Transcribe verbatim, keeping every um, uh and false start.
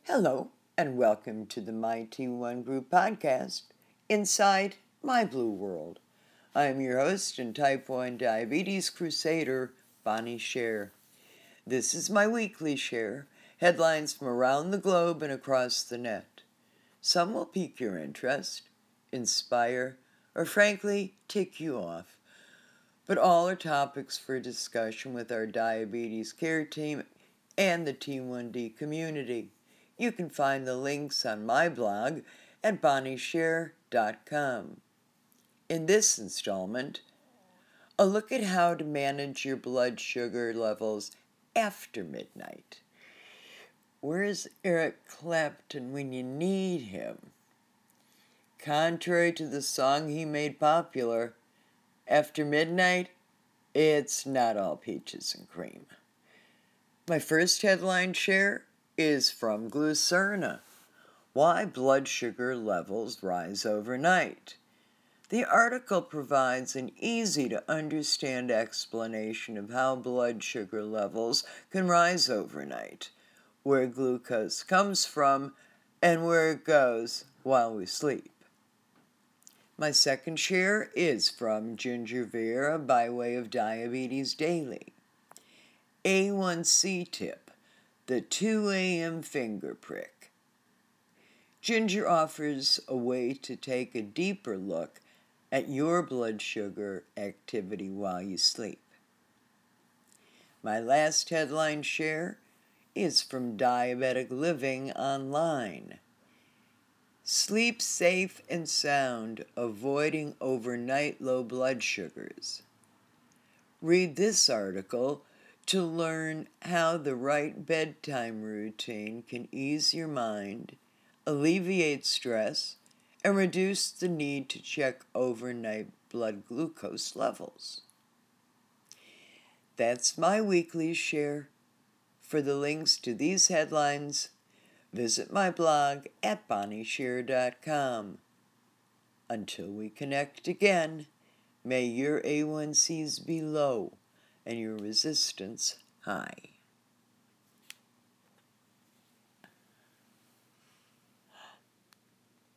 Hello, and welcome to the My T one Group podcast, Inside My Blue World. I am your host and type one diabetes crusader, Bonnie Scher. This is my weekly share, headlines from around the globe and across the net. Some will pique your interest, inspire, or frankly, tick you off. But all are topics for discussion with our diabetes care team and the T one D community. You can find the links on my blog at bonnie scher dot com. In this installment, a look at how to manage your blood sugar levels after midnight. Where's Eric Clapton when you need him? Contrary to the song he made popular, after midnight, it's not all peaches and cream. My first headline share is from Glucerna: Why Blood Sugar Levels Rise Overnight. The article provides an easy-to-understand explanation of how blood sugar levels can rise overnight, where glucose comes from, and where it goes while we sleep. My second share is from Ginger Vera by way of Diabetes Daily. A one C tip: the two a.m. finger prick. Ginger offers a way to take a deeper look at your blood sugar activity while you sleep. My last headline share is from Diabetic Living Online. Sleep safe and sound, avoiding overnight low blood sugars. Read this article to learn how the right bedtime routine can ease your mind, alleviate stress, and reduce the need to check overnight blood glucose levels. That's my weekly share. For the links to these headlines, visit my blog at bonnie scher dot com. Until we connect again, may your A one Cs be low and your resistance high.